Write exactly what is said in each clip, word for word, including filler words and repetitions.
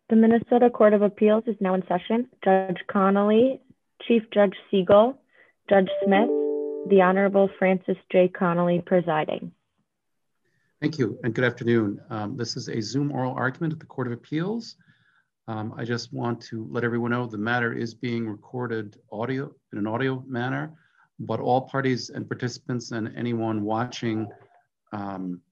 The Minnesota Court of Appeals is now in session. Judge Connolly, Chief Judge Siegel, Judge Smith, the Honorable Francis J. Connolly presiding. Thank you and good afternoon. Um, this is a Zoom oral argument at the Court of Appeals. Um, I just want to let everyone know the matter is being recorded audio in an audio manner, but all parties and participants and anyone watching um,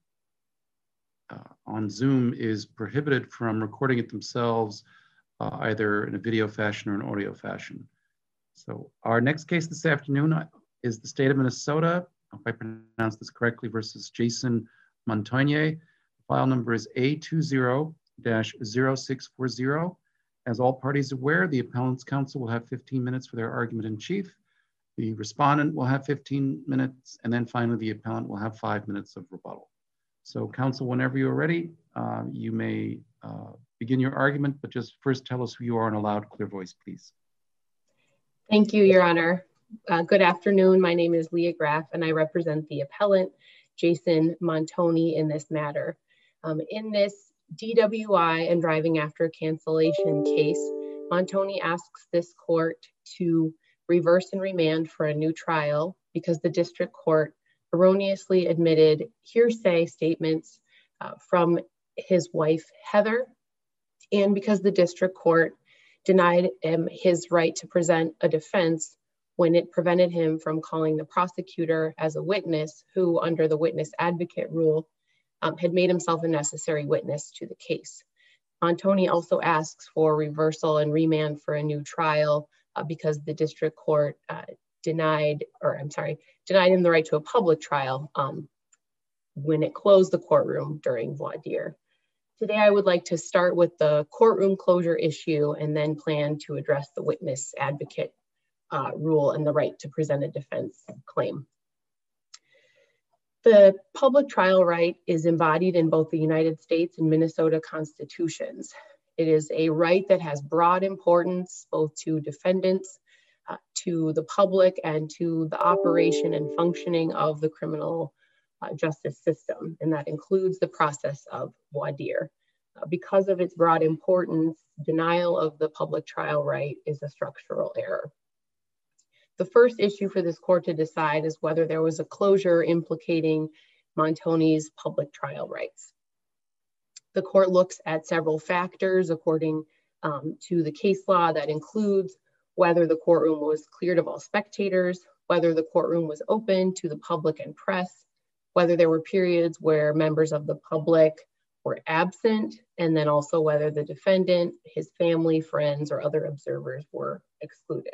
uh, on Zoom is prohibited from recording it themselves, uh, either in a video fashion or an audio fashion. So our next case this afternoon is the state of Minnesota, I hope I pronounced this correctly, versus Jason Montagne. File number is A two zero dash zero six four zero. As all parties aware, the appellant's counsel will have fifteen minutes for their argument in chief. The respondent will have fifteen minutes, and then finally the appellant will have five minutes of rebuttal. So counsel, whenever you're ready, uh, you may uh, begin your argument, but just first tell us who you are in a loud, clear voice, please. Thank you, Your Honor. Uh, good afternoon. My name is Leah Graff, and I represent the appellant, Jason Montagne, in this matter. Um, in this D W I and driving after cancellation case, Montagne asks this court to reverse and remand for a new trial because the district court erroneously admitted hearsay statements uh, from his wife, Heather, and because the district court denied him his right to present a defense when it prevented him from calling the prosecutor as a witness who, under the witness advocate rule, um, had made himself a necessary witness to the case. Montagne also asks for reversal and remand for a new trial uh, because the district court uh, denied, or I'm sorry, denied him the right to a public trial um, when it closed the courtroom during voir dire. Today, I would like to start with the courtroom closure issue and then plan to address the witness advocate uh, rule and the right to present a defense claim. The public trial right is embodied in both the United States and Minnesota constitutions. It is a right that has broad importance both to defendants, uh, to the public, and to the operation and functioning of the criminal uh, justice system, and that includes the process of voir dire. Uh, because of its broad importance, denial of the public trial right is a structural error. The first issue for this court to decide is whether there was a closure implicating Montagne's public trial rights. The court looks at several factors according um, to the case law that includes whether the courtroom was cleared of all spectators, whether the courtroom was open to the public and press, whether there were periods where members of the public were absent, and then also whether the defendant, his family, friends, or other observers were excluded.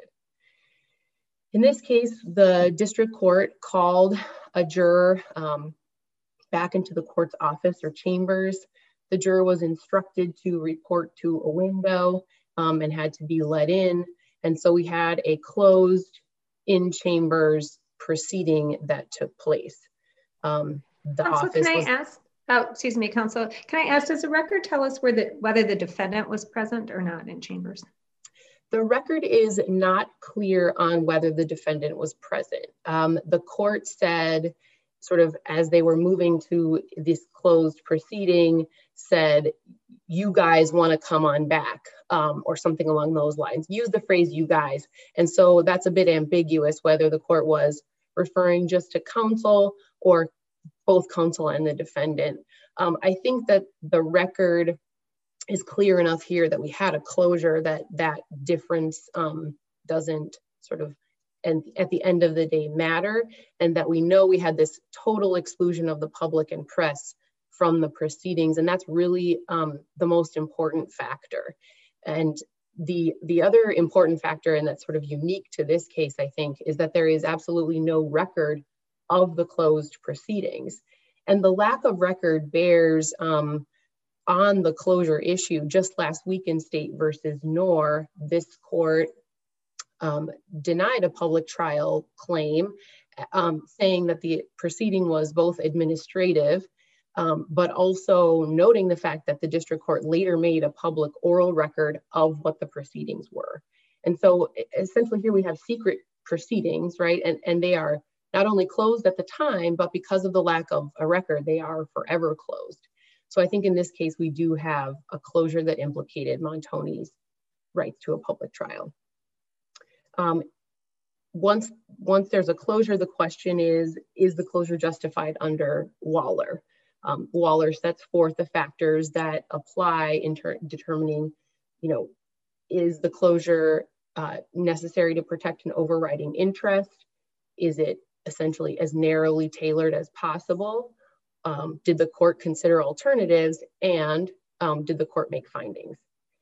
In this case, the district court called a juror um, back into the court's office or chambers. The juror was instructed to report to a window um, and had to be let in. And so we had a closed in chambers proceeding that took place. Um, the Counsel, office can I was, ask, oh, excuse me, counsel, can I ask, does the record tell us where the, whether the defendant was present or not in chambers? The record is not clear on whether the defendant was present. Um, the court said, sort of as they were moving to this closed proceeding, said, you guys want to come on back, um, or something along those lines. Use the phrase you guys. And so that's a bit ambiguous whether the court was referring just to counsel or both counsel and the defendant. Um, I think that the record is clear enough here that we had a closure that that difference um, doesn't sort of, and at the end of the day, matter, and that we know we had this total exclusion of the public and press from the proceedings, and that's really um, the most important factor. And the, the other important factor, and that's sort of unique to this case, I think, is that there is absolutely no record of the closed proceedings. And the lack of record bears um, on the closure issue. Just last week in State versus Knorr, this court um, denied a public trial claim, um, saying that the proceeding was both administrative, um, but also noting the fact that the district court later made a public oral record of what the proceedings were. And so essentially here we have secret proceedings, right? And, and they are not only closed at the time, but because of the lack of a record, they are forever closed. So I think in this case, we do have a closure that implicated Montoni's rights to a public trial. Um, once, once there's a closure, the question is, is the closure justified under Waller? Um, Waller sets forth the factors that apply in determining, you know, is the closure uh, necessary to protect an overriding interest? Is it essentially as narrowly tailored as possible? Um, did the court consider alternatives, and um, did the court make findings?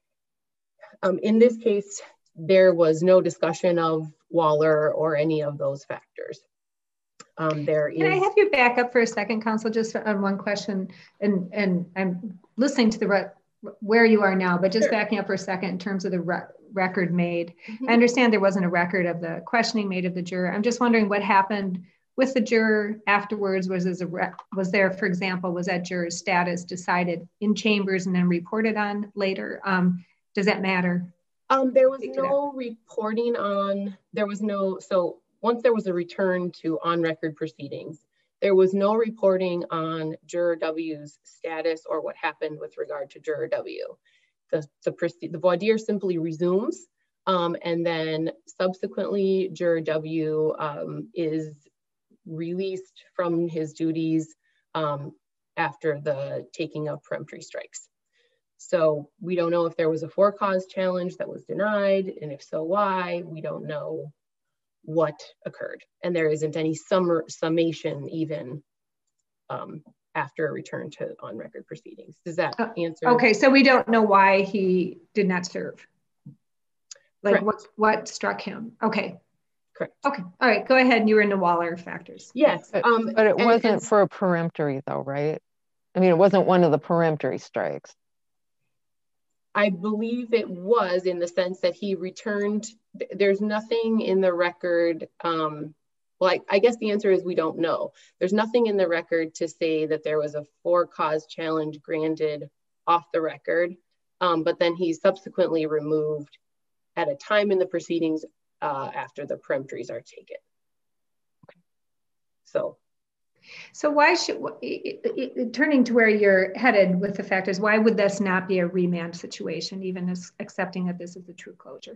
Um, in this case, there was no discussion of Waller or any of those factors. Um, there Can is... I have you back up for a second, counsel, just on one question? And, and I'm listening to the re where you are now, but just sure. backing up for a second in terms of the re record made. Mm-hmm. I understand there wasn't a record of the questioning made of the juror. I'm just wondering what happened with the juror afterwards. Was, as a rec was there, for example, was that juror's status decided in chambers and then reported on later? Um, does that matter? Um, there was no reporting on, there was no, so once there was a return to on-record proceedings, there was no reporting on Juror W's status or what happened with regard to Juror W. The, the, the voir dire simply resumes, um, and then subsequently Juror W um, is released from his duties um, after the taking of peremptory strikes. So we don't know if there was a for-cause challenge that was denied, and if so, why. We don't know what occurred. And there isn't any summer, summation even um, after a return to on-record proceedings. Does that answer? Okay, so we don't know why he did not serve. Like what, what struck him? Okay. Correct. Okay, all right, go ahead. You were into Waller factors. Yes. But, um, but it and, wasn't and, for a peremptory though, right? I mean, it wasn't one of the peremptory strikes. I believe it was, in the sense that he returned. There's nothing in the record. Um, well, I, I guess the answer is we don't know. There's nothing in the record to say that there was a for-cause challenge granted off the record, um, but then he's subsequently removed at a time in the proceedings uh, after the peremptories are taken. So. So why should, it, it, it, turning to where you're headed with the factors, why would this not be a remand situation, even as accepting that this is a true closure?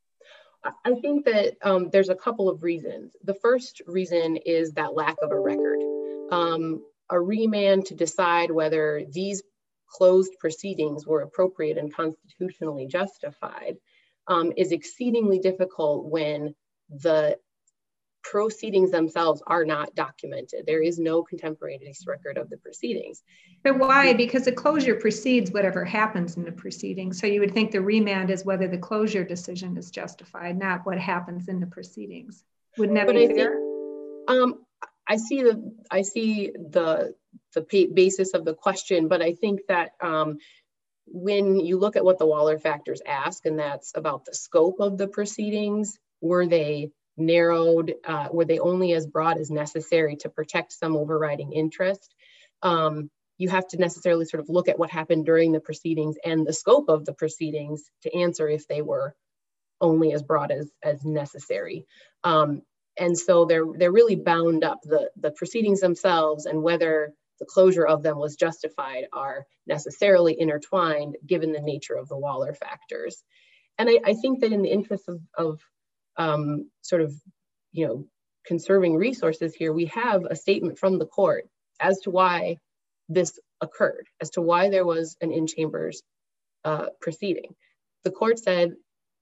I think that um, there's a couple of reasons. The first reason is that lack of a record. Um, a remand to decide whether these closed proceedings were appropriate and constitutionally justified um, is exceedingly difficult when the proceedings themselves are not documented. There is no contemporaneous record of the proceedings. But why? Because the closure precedes whatever happens in the proceedings. So you would think the remand is whether the closure decision is justified, not what happens in the proceedings. Wouldn't that but be I fair? Think, um, I see the I see the the basis of the question, but I think that um, when you look at what the Waller factors ask, and that's about the scope of the proceedings, were they narrowed, uh, were they only as broad as necessary to protect some overriding interest? Um, you have to necessarily sort of look at what happened during the proceedings and the scope of the proceedings to answer if they were only as broad as, as necessary. Um, and so they're, they're really bound up. The, the proceedings themselves and whether the closure of them was justified are necessarily intertwined given the nature of the Waller factors. And I, I think that in the interest of, of Um, sort of, you know, conserving resources here, we have a statement from the court as to why this occurred, as to why there was an in-chambers uh, proceeding. The court said,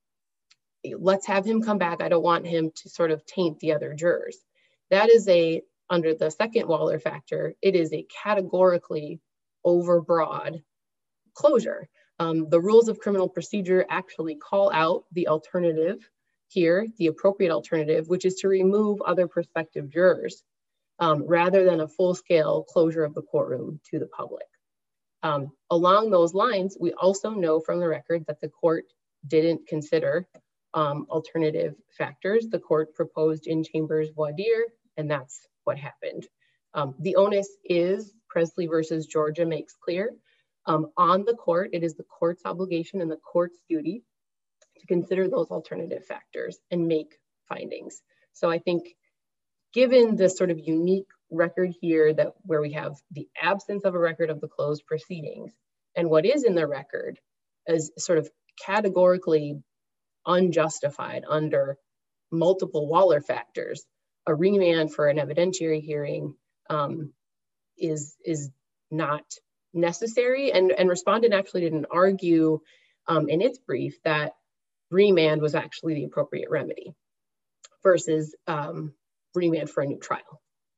let's have him come back. I don't want him to sort of taint the other jurors. That is a, under the second Waller factor, it is a categorically overbroad closure. Um, the rules of criminal procedure actually call out the alternative here, the appropriate alternative, which is to remove other prospective jurors um, rather than a full-scale closure of the courtroom to the public. Um, along those lines, we also know from the record that the court didn't consider um, alternative factors. The court proposed in chambers voir dire, and that's what happened. Um, the onus is, Presley versus Georgia makes clear, um, on the court. It is the court's obligation and the court's duty to consider those alternative factors and make findings. So I think given the sort of unique record here that where we have the absence of a record of the closed proceedings, and what is in the record is sort of categorically unjustified under multiple Waller factors, a remand for an evidentiary hearing um, is, is not necessary. And, and respondent actually didn't argue um, in its brief that remand was actually the appropriate remedy versus um, remand for a new trial.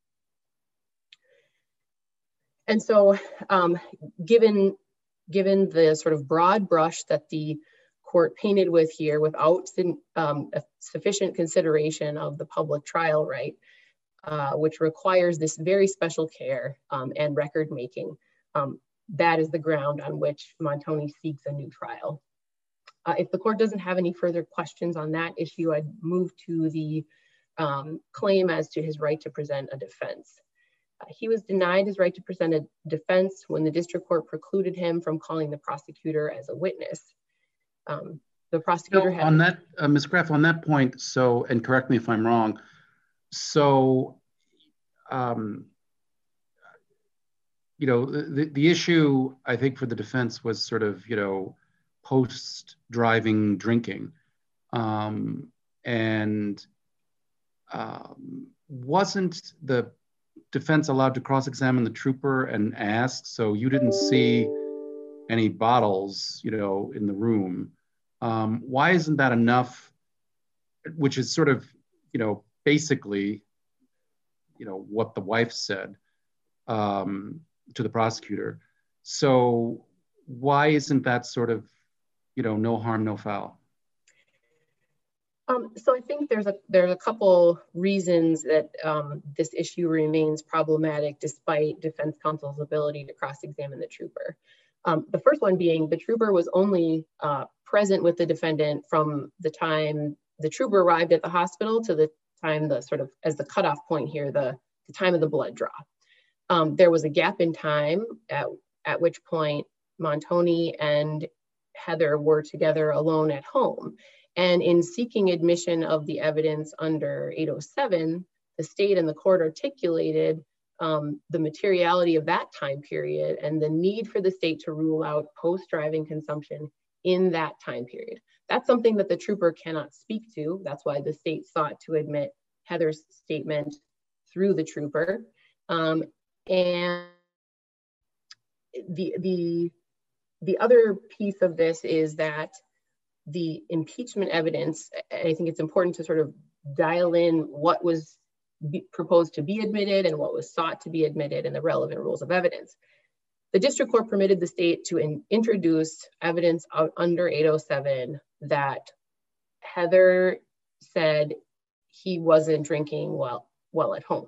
And so um, given, given the sort of broad brush that the court painted with here without um, a sufficient consideration of the public trial right, uh, which requires this very special care um, and record making, um, that is the ground on which Montoni seeks a new trial. Uh, if the court doesn't have any further questions on that issue, I'd move to the um, claim as to his right to present a defense. Uh, he was denied his right to present a defense when the district court precluded him from calling the prosecutor as a witness. Um, the prosecutor no, had- on that, uh, Miz Graff, on that point, so, and correct me if I'm wrong, so, um, you know, the, the issue, I think, for the defense was sort of, you know, post-driving drinking. Um, and um, wasn't the defense allowed to cross-examine the trooper and ask, so you didn't see any bottles, you know, in the room. Um, why isn't that enough, which is sort of, you know, basically, you know, what the wife said um, to the prosecutor. So why isn't that sort of, you know, no harm, no foul? Um, so I think there's a there's a couple reasons that um, this issue remains problematic despite defense counsel's ability to cross-examine the trooper. Um, the first one being the trooper was only uh, present with the defendant from the time the trooper arrived at the hospital to the time the sort of as the cutoff point here, the, the time of the blood draw. Um, there was a gap in time at, at which point Montoni and Heather were together alone at home. And in seeking admission of the evidence under eight oh seven, the state and the court articulated um, the materiality of that time period and the need for the state to rule out post-driving consumption in that time period. That's something that the trooper cannot speak to. That's why the state sought to admit Heather's statement through the trooper. Um, and the, the, the other piece of this is that the impeachment evidence, I think it's important to sort of dial in what was be proposed to be admitted and what was sought to be admitted and the relevant rules of evidence. The district court permitted the state to in, introduce evidence out under eight oh seven that Heather said he wasn't drinking well, well at home.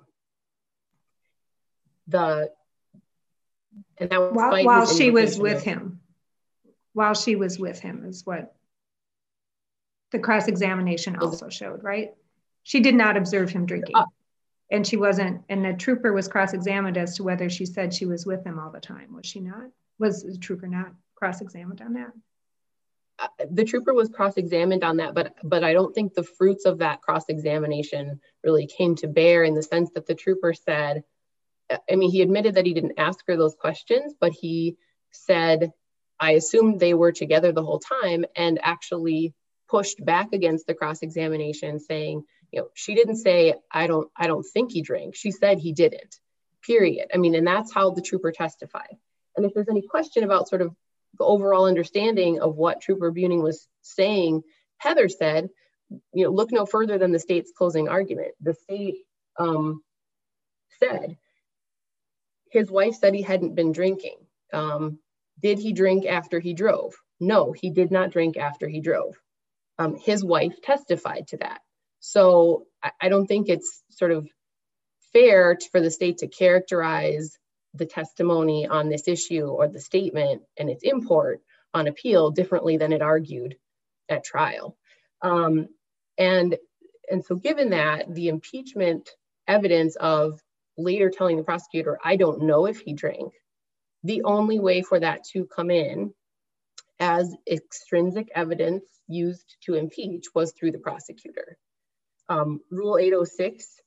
The, and that was while, while she was with him. While she was with him is what the cross-examination also showed, right? She did not observe him drinking. Uh, and she wasn't, and the trooper was cross-examined as to whether she said she was with him all the time. Was she not? Was the trooper not cross-examined on that? Uh, the trooper was cross-examined on that, but but I don't think the fruits of that cross-examination really came to bear in the sense that the trooper said, I mean, he admitted that he didn't ask her those questions, but he said, I assumed they were together the whole time, and actually pushed back against the cross-examination saying, you know, she didn't say, I don't, I don't think he drank. She said he didn't, period. I mean, and that's how the trooper testified. And if there's any question about sort of the overall understanding of what Trooper Buning was saying, Heather said, you know, look no further than the state's closing argument. The state um, said, his wife said he hadn't been drinking. Um, did he drink after he drove? No, he did not drink after he drove. Um, his wife testified to that. So I, I don't think it's sort of fair to, for the state to characterize the testimony on this issue or the statement and its import on appeal differently than it argued at trial. Um, and, and so given that, the impeachment evidence of later telling the prosecutor, I don't know if he drank, the only way for that to come in as extrinsic evidence used to impeach was through the prosecutor. Um, Rule eight oh six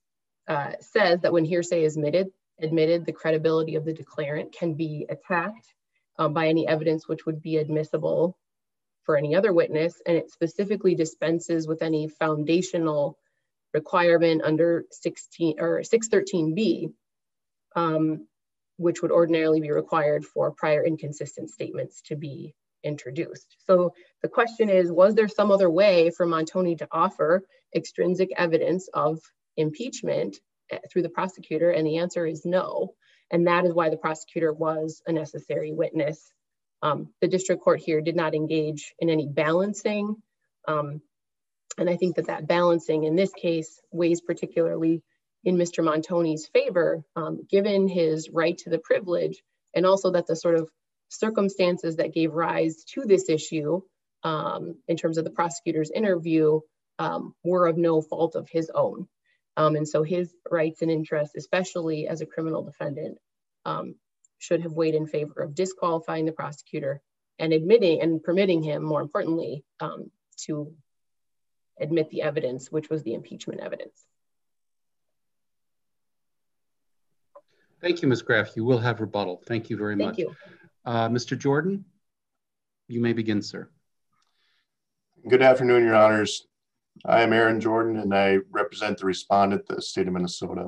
uh, says that when hearsay is admitted, admitted, the credibility of the declarant can be attacked um, by any evidence which would be admissible for any other witness, and it specifically dispenses with any foundational requirement under sixteen or six thirteen B, um, which would ordinarily be required for prior inconsistent statements to be introduced. So the question is, was there some other way for Montoni to offer extrinsic evidence of impeachment through the prosecutor? And the answer is no. And that is why the prosecutor was a necessary witness. Um, the district court here did not engage in any balancing. Um, and I think that that balancing in this case weighs particularly in Mister Montoni's favor, um, given his right to the privilege, and also that the sort of circumstances that gave rise to this issue um, in terms of the prosecutor's interview um, were of no fault of his own. Um, and so his rights and interests, especially as a criminal defendant, um, should have weighed in favor of disqualifying the prosecutor and admitting and permitting him, more importantly, um, to admit the evidence, which was the impeachment evidence. Thank you, Miz Graff. You will have rebuttal. Thank you very much. Thank you. Uh, Mister Jordan, you may begin, sir. Good afternoon, Your Honors. I am Aaron Jordan, and I represent the respondent, the state of Minnesota.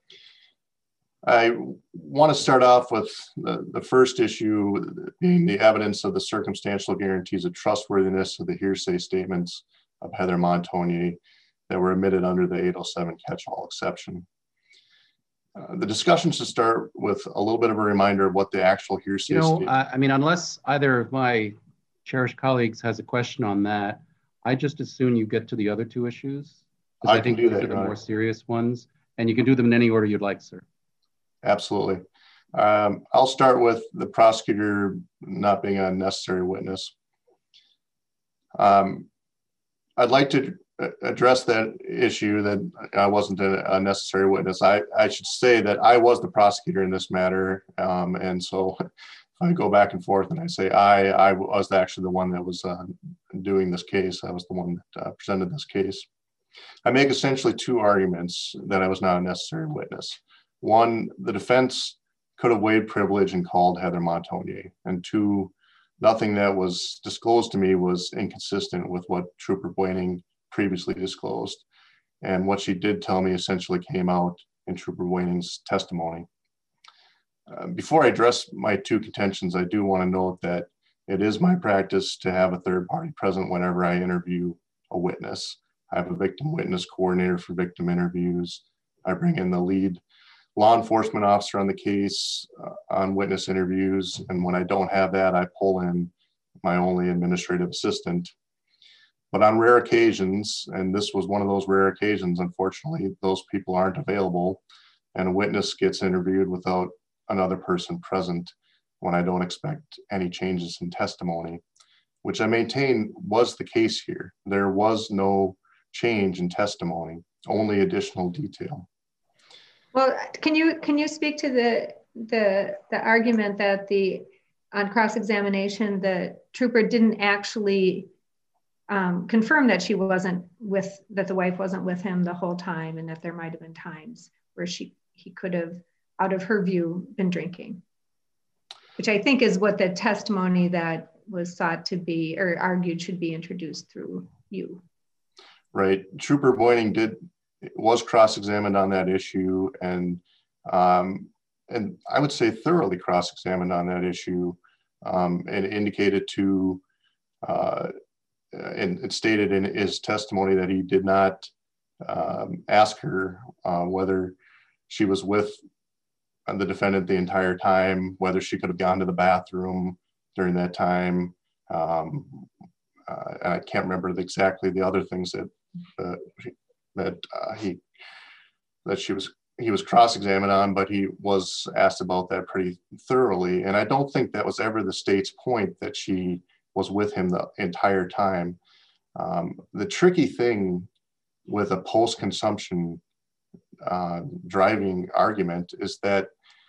I want to start off with the, the first issue being the evidence of the circumstantial guarantees of trustworthiness of the hearsay statements of Heather Montoni that were admitted under the eight oh seven catch-all exception. Uh, the discussion should start with a little bit of a reminder of what the actual hearsay You know, statement. I, I mean, unless either of my cherished colleagues has a question on that, I just assume you get to the other two issues. I I can think do those that, are the Your more Honor. serious ones, and you can do them in any order you'd like, sir. Absolutely. Um, I'll start with the prosecutor not being a necessary witness. Um, I'd like to address that issue that I wasn't a necessary witness. I, I should say that I was the prosecutor in this matter. Um, and so if I go back and forth and I say I, I was actually the one that was uh, doing this case. I was the one that uh, presented this case. I make essentially two arguments that I was not a necessary witness. One, the defense could have waived privilege and called Heather Montoni. And two, nothing that was disclosed to me was inconsistent with what Trooper Boehning previously disclosed. And what she did tell me essentially came out in Trooper Boehning's testimony. Uh, before I address my two contentions, I do want to note that it is my practice to have a third party present whenever I interview a witness. I have a victim witness coordinator for victim interviews. I bring in the lead law enforcement officer on the case uh, on witness interviews. And when I don't have that, I pull in my only administrative assistant. But on rare occasions, and this was one of those rare occasions, unfortunately, those people aren't available and a witness gets interviewed without another person present when I don't expect any changes in testimony, which I maintain was the case here. There was no change in testimony, only additional detail. Well, can you can you speak to the the the argument that the on cross-examination the trooper didn't actually um, confirm that she wasn't with that the wife wasn't with him the whole time, and that there might have been times where she he could have, out of her view, been drinking, which I think is what the testimony that was thought to be or argued should be introduced through you. Right. Trooper Boehning did was cross-examined on that issue, and um, and I would say thoroughly cross-examined on that issue, um, and indicated to uh, and, and stated in his testimony that he did not um, ask her uh, whether she was with the defendant the entire time, whether she could have gone to the bathroom during that time. Um, uh, and I can't remember the, exactly the other things that uh, that uh, he that she was he was cross-examined on, but he was asked about that pretty thoroughly. And I don't think that was ever the state's point that she was with him the entire time. Um, the tricky thing with a post-consumption uh, driving argument is that,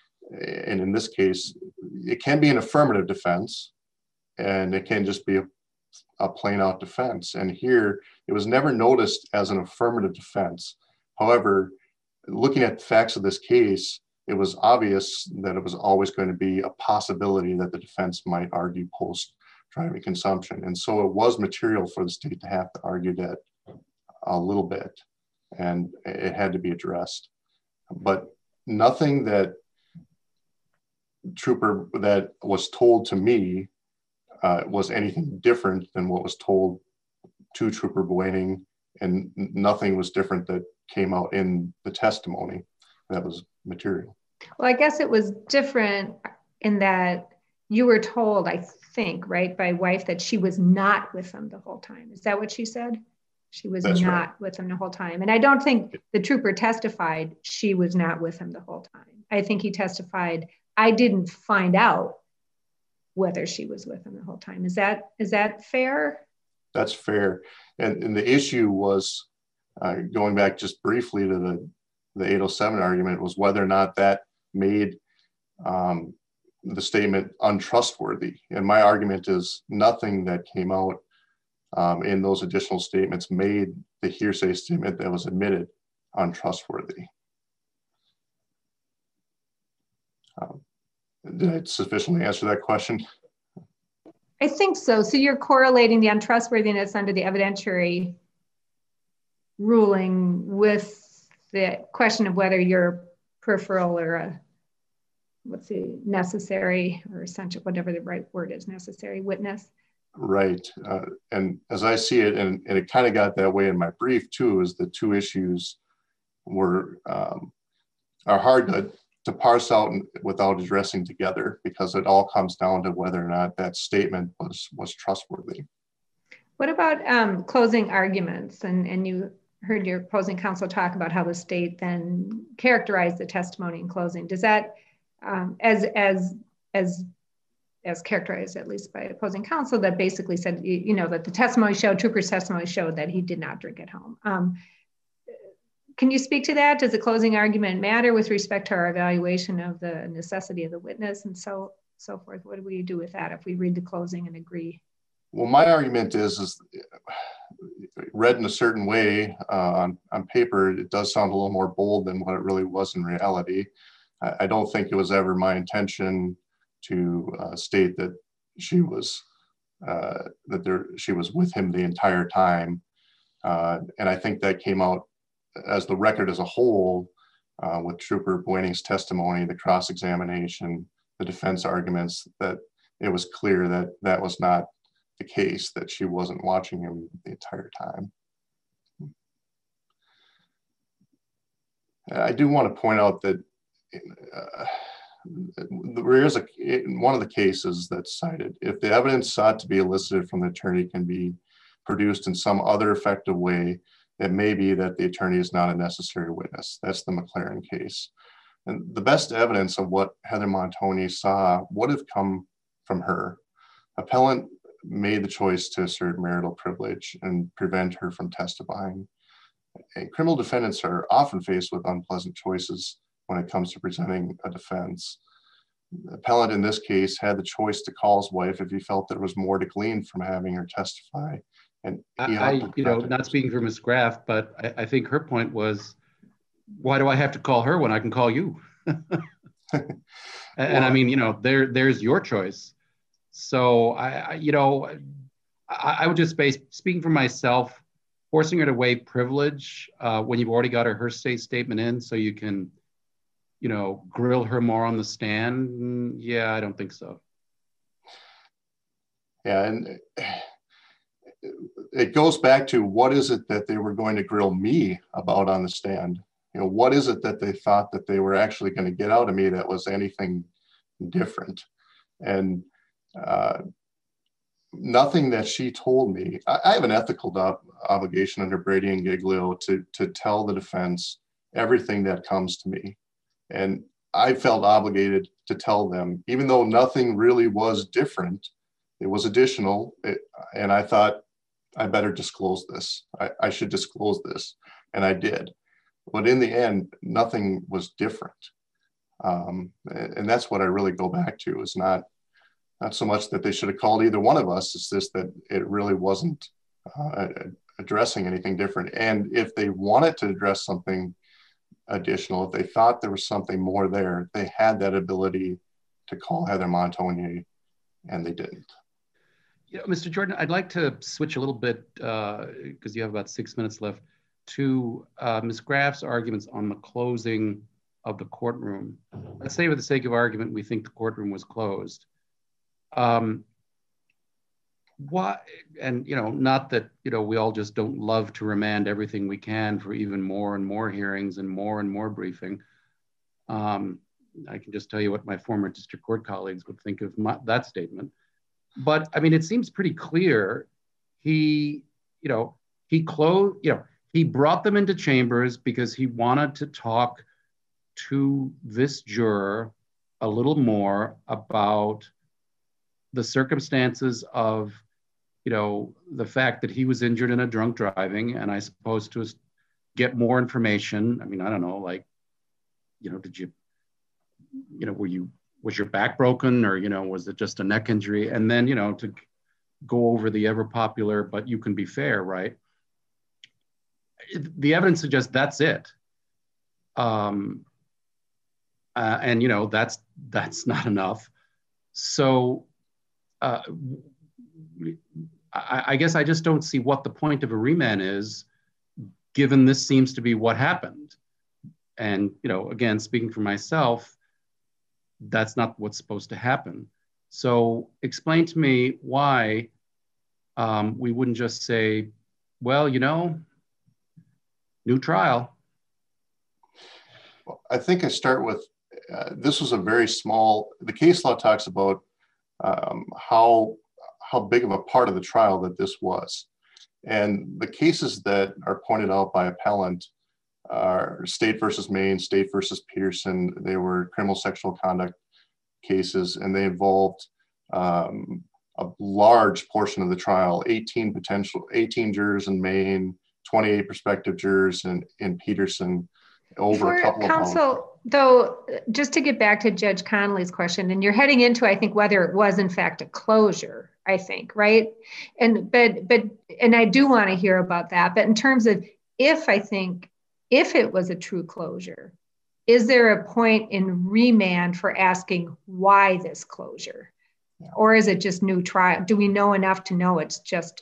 and in this case, it can be an affirmative defense, and it can just be a, a plain out defense. And here, it was never noticed as an affirmative defense. However, looking at the facts of this case, it was obvious that it was always going to be a possibility that the defense might argue post-driving consumption. And so it was material for the state to have to argue that a little bit, and it had to be addressed. But nothing that Trooper that was told to me uh, was anything different than what was told to Trooper Buening, and nothing was different that came out in the testimony that was material. Well, I guess it was different in that you were told, I think, right, by wife that she was not with him the whole time. Is that what she said? She was That's not right. with him the whole time. And I don't think the trooper testified she was not with him the whole time. I think he testified, I didn't find out whether she was with him the whole time. Is that is that fair? That's fair. And, and the issue was, uh, going back just briefly to the, the eight oh seven argument, was whether or not that made um, the statement untrustworthy. And my argument is nothing that came out um, in those additional statements made the hearsay statement that was admitted untrustworthy. Um, did I sufficiently answer that question? I think so. So you're correlating the untrustworthiness under the evidentiary ruling with the question of whether you're peripheral or a, what's the necessary or essential, whatever the right word is, necessary witness. Right. Uh, and as I see it, and, and it kind of got that way in my brief too, is the two issues were, um, are hard to, to parse out without addressing together, because it all comes down to whether or not that statement was, was trustworthy. What about um, closing arguments? And, and you heard your opposing counsel talk about how the state then characterized the testimony in closing. Does that, um, as, as, as, as characterized at least by opposing counsel, that basically said, you, you know, that the testimony showed, Trooper's testimony showed that he did not drink at home. Um, can you speak to that? Does the closing argument matter with respect to our evaluation of the necessity of the witness and so, so forth? What do we do with that if we read the closing and agree? Well, my argument is, is read in a certain way uh, on, on paper, it does sound a little more bold than what it really was in reality. I, I don't think it was ever my intention to uh, state that she was uh, that there she was with him the entire time, uh, and I think that came out as the record as a whole, uh, with Trooper Buening's testimony, the cross-examination, the defense arguments, that it was clear that that was not the case, that she wasn't watching him the entire time. I do want to point out that uh, there is a, in one of the cases that's cited, if the evidence sought to be elicited from the attorney can be produced in some other effective way, it may be that the attorney is not a necessary witness. That's the McLaren case. And the best evidence of what Heather Montoni saw would have come from her. Appellant made the choice to assert marital privilege and prevent her from testifying. And criminal defendants are often faced with unpleasant choices when it comes to presenting a defense. The appellant in this case had the choice to call his wife if he felt there was more to glean from having her testify. And he I, I you know, not speaking for Miz Graff, but I, I think her point was, why do I have to call her when I can call you? and, well, and I mean, you know, there, there's your choice. So I, I you know, I, I would just say, speaking for myself, forcing her to waive privilege uh, when you've already got her hearsay statement in, so you can, you know, grill her more on the stand. Yeah, I don't think so. Yeah, and it goes back to, what is it that they were going to grill me about on the stand? You know, what is it that they thought that they were actually going to get out of me that was anything different? And uh, nothing that she told me. I, I have an ethical do- obligation under Brady and Giglio to, to tell the defense everything that comes to me. And I felt obligated to tell them, even though nothing really was different, it was additional. It, and I thought, I better disclose this. I, I should disclose this. And I did. But in the end, nothing was different. Um, and that's what I really go back to, is not, not so much that they should have called either one of us. It's just that it really wasn't uh, addressing anything different. And if they wanted to address something additional, if they thought there was something more there, they had that ability to call Heather Montagnier, and they didn't. You know, Mister Jordan, I'd like to switch a little bit, because uh, you have about six minutes left, to uh, Miz Graff's arguments on the closing of the courtroom. Let's say for the sake of argument, we think the courtroom was closed. Um, why, and you know, not that, you know, we all just don't love to remand everything we can for even more and more hearings and more and more briefing. Um, I can just tell you what my former district court colleagues would think of my, that statement. But I mean, it seems pretty clear he, you know, he closed, you know, he brought them into chambers because he wanted to talk to this juror a little more about the circumstances of, you know, the fact that he was injured in a drunk driving, and I suppose to get more information. I mean, I don't know, like, you know, did you, you know, were you, was your back broken, or, you know, was it just a neck injury? And then, you know, to go over the ever popular, but you can be fair, right? The evidence suggests that's it. Um, uh, and, you know, that's, that's not enough. So uh, I, I guess I just don't see what the point of a remand is, given this seems to be what happened. And, you know, again, speaking for myself, that's not what's supposed to happen. So explain to me why um, we wouldn't just say, well, you know, new trial. Well, I think I start with, uh, this was a very small, the case law talks about um, how, how big of a part of the trial that this was. And the cases that are pointed out by appellant are State versus Maine, State versus Peterson. They were criminal sexual conduct cases, and they involved um, a large portion of the trial, eighteen potential, eighteen jurors in Maine, twenty-eight prospective jurors in, in Peterson, over For a couple of counsel, though, just to get back to Judge Connolly's question, and you're heading into, I think, whether it was in fact a closure, I think, right? And but but and I do want to hear about that. But in terms of if I think if it was a true closure, is there a point in remand for asking why this closure? Yeah. Or is it just new trial? Do we know enough to know it's just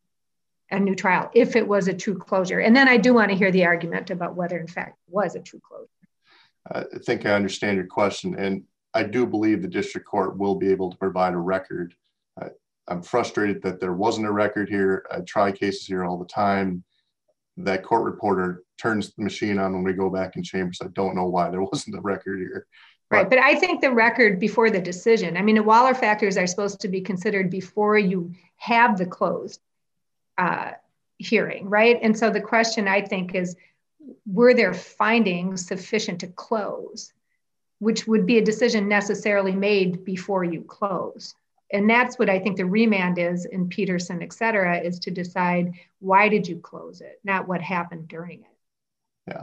a new trial if it was a true closure? And then I do want to hear the argument about whether in fact it was a true closure. I think I understand your question, and I do believe the district court will be able to provide a record. I, I'm frustrated that there wasn't a record here. I try cases here all the time. That court reporter turns the machine on when we go back in chambers. I don't know why there wasn't a record here. But, right, but I think the record before the decision, I mean, the Waller factors are supposed to be considered before you have the closed uh, hearing, right? And so the question I think is, were there findings sufficient to close, which would be a decision necessarily made before you close? And that's what I think the remand is in Peterson, et cetera, is to decide why did you close it, not what happened during it. Yeah,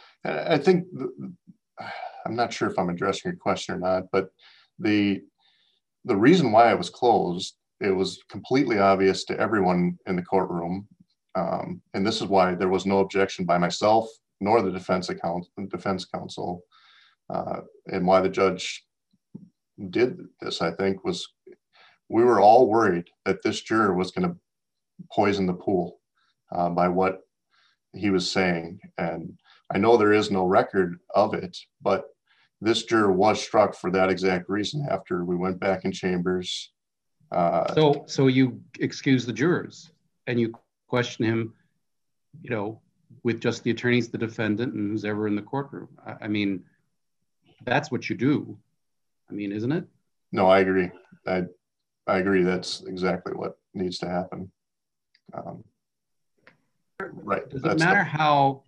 I think, the, I'm not sure if I'm addressing your question or not, but the, the reason why it was closed, it was completely obvious to everyone in the courtroom. Um, and this is why there was no objection by myself nor the defense account, defense counsel. Uh, and why the judge did this, I think, was we were all worried that this juror was going to poison the pool uh, by what he was saying. And I know there is no record of it, but this juror was struck for that exact reason after we went back in chambers. Uh, so, so you excuse the jurors and you question him, you know, with just the attorneys, the defendant, and who's ever in the courtroom. I, I mean, that's what you do. I mean, isn't it? No, I agree. I, I agree. That's exactly what needs to happen. Um, right. Does it matter the... how,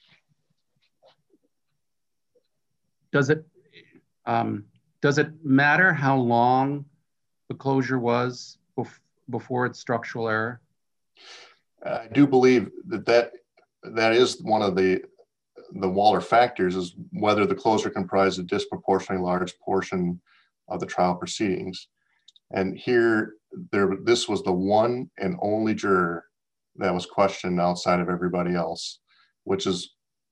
does it, um, does it matter how long the closure was bef before its structural error? I do believe that that, that is one of the, the Waller factors, is whether the closure comprised a disproportionately large portion of the trial proceedings. And here, there, this was the one and only juror that was questioned outside of everybody else, which is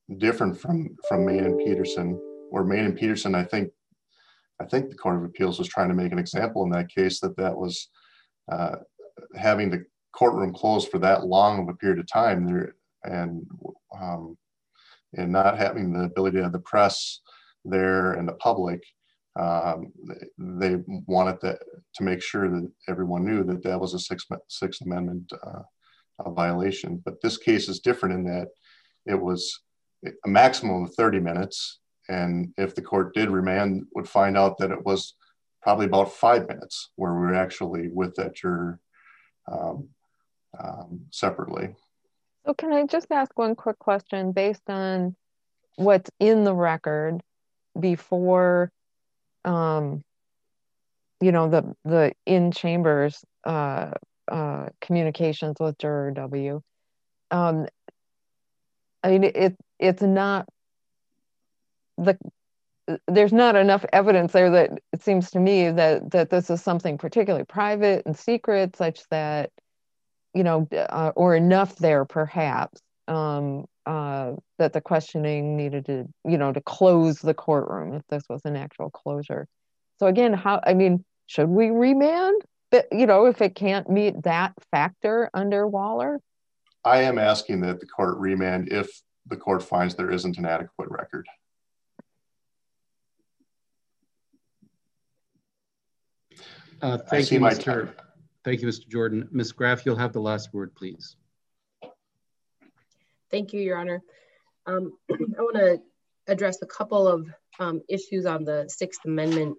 different from from Main and Peterson, where Main and Peterson, I think, I think the Court of Appeals was trying to make an example in that case that that was uh, having the courtroom closed for that long of a period of time there, and um, and not having the ability to have the press there and the public. Um, they wanted that to make sure that everyone knew that that was a Sixth, Sixth Amendment uh, a violation. But this case is different in that it was a maximum of thirty minutes. And if the court did remand, would find out that it was probably about five minutes where we were actually with that juror um, um, separately. So can I just ask one quick question based on what's in the record before Um, you know, the the in chambers uh, uh, communications with juror W. Um, I mean, it it's not the there's not enough evidence there that it seems to me that that this is something particularly private and secret, such that you know, uh, or enough there perhaps um, uh, that the questioning needed to, you know, to close the courtroom if this was an actual closure. So again, how, I mean, should we remand? But, you know, if it can't meet that factor under Waller? I am asking that the court remand if the court finds there isn't an adequate record. Uh, thank you, Mister Thank you, Mister Jordan. Miz Graff, you'll have the last word, please. Thank you, Your Honor. Um, I want to address a couple of um, issues on the Sixth Amendment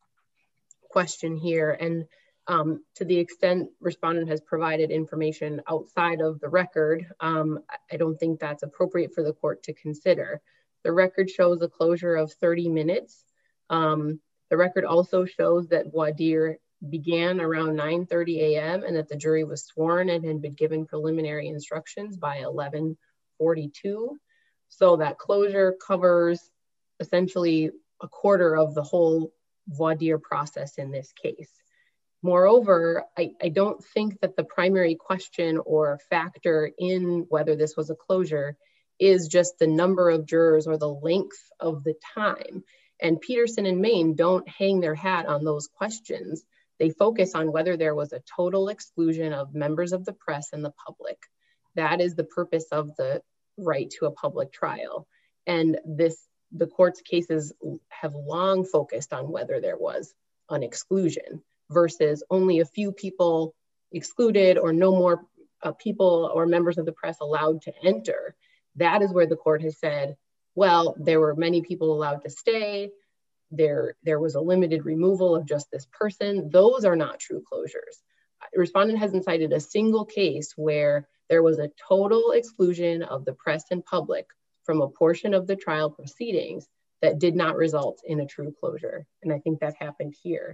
question here. And um, to the extent respondent has provided information outside of the record, um, I don't think that's appropriate for the court to consider. The record shows a closure of thirty minutes. Um, the record also shows that voir dire began around nine thirty a m and that the jury was sworn and had been given preliminary instructions by eleven forty-two. So that closure covers essentially a quarter of the whole voir dire process in this case. Moreover, I, I don't think that the primary question or factor in whether this was a closure is just the number of jurors or the length of the time. And Peterson and Main don't hang their hat on those questions. They focus on whether there was a total exclusion of members of the press and the public. That is the purpose of the right to a public trial. And this, the court's cases have long focused on whether there was an exclusion versus only a few people excluded or no more uh, people or members of the press allowed to enter. That is where the court has said, well, there were many people allowed to stay. There, there was a limited removal of just this person. Those are not true closures. The respondent hasn't cited a single case where there was a total exclusion of the press and public from a portion of the trial proceedings that did not result in a true closure. And I think that happened here.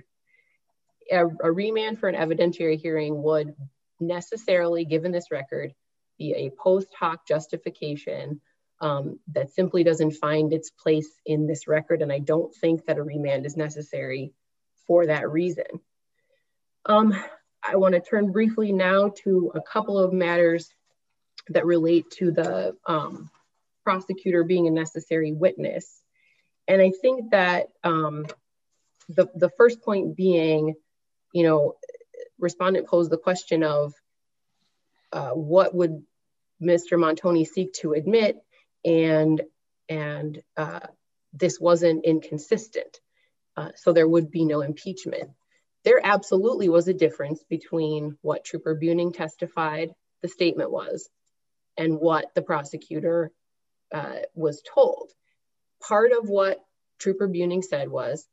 A, a remand for an evidentiary hearing would necessarily, given this record, be a post hoc justification Um, that simply doesn't find its place in this record. And I don't think that a remand is necessary for that reason. Um, I want to turn briefly now to a couple of matters that relate to the um, prosecutor being a necessary witness. And I think that um, the, the first point being, you know, respondent posed the question of uh, what would Mister Montoni seek to admit, and and uh, this wasn't inconsistent, uh, so there would be no impeachment. There absolutely was a difference between what Trooper Buning testified the statement was and what the prosecutor uh, was told. Part of what Trooper Buning said was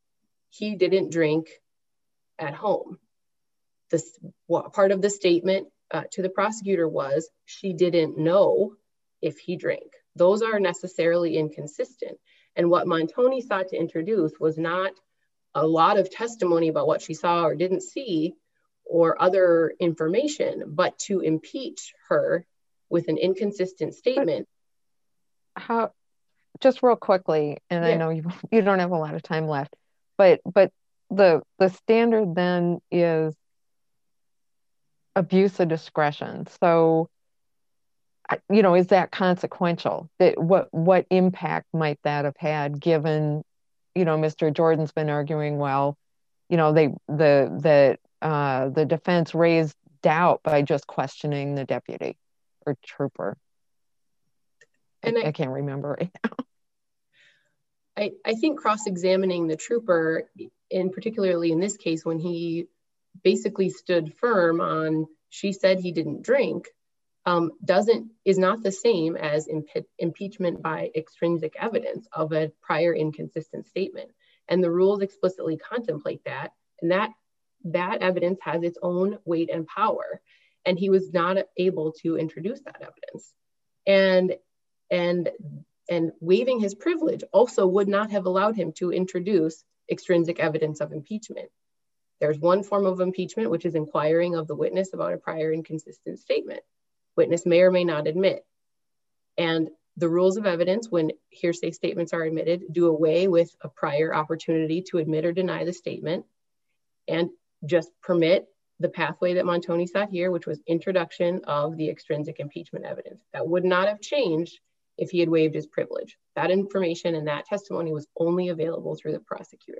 he didn't drink at home. This well, part of the statement uh, to the prosecutor was she didn't know if he drank. Those are necessarily inconsistent. And what Montoni sought to introduce was not a lot of testimony about what she saw or didn't see or other information, but to impeach her with an inconsistent statement. But how, just real quickly, and yeah. I know you you don't have a lot of time left, but but the the standard then is abuse of discretion. So you know, is that consequential? That what what impact might that have had, given, you know, Mister Jordan's been arguing, well, you know, they the the uh, the defense raised doubt by just questioning the deputy or trooper. And I, I, I can't remember right now. I, I think cross-examining the trooper, and particularly in this case, when he basically stood firm on, she said he didn't drink, um, doesn't, is not the same as impe impeachment by extrinsic evidence of a prior inconsistent statement. And the rules explicitly contemplate that, and that, that evidence has its own weight and power. And he was not able to introduce that evidence. And, and, and waiving his privilege also would not have allowed him to introduce extrinsic evidence of impeachment. There's one form of impeachment, which is inquiring of the witness about a prior inconsistent statement. Witness may or may not admit. And the rules of evidence, when hearsay statements are admitted, do away with a prior opportunity to admit or deny the statement, and just permit the pathway that Montoni sought here, which was introduction of the extrinsic impeachment evidence. That would not have changed if he had waived his privilege. That information and that testimony was only available through the prosecutor.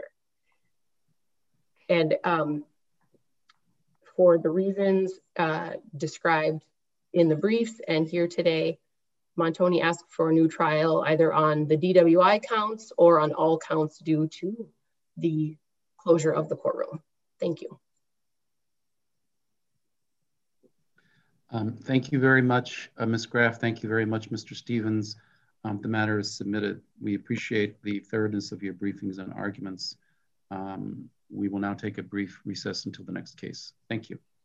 And um, for the reasons uh, described in the briefs and here today, Montoni asked for a new trial either on the D W I counts or on all counts due to the closure of the courtroom. Thank you. Um, thank you very much, uh, Miz Graff. Thank you very much, Mister Stevens. Um, the matter is submitted. We appreciate the thoroughness of your briefings and arguments. Um, we will now take a brief recess until the next case. Thank you.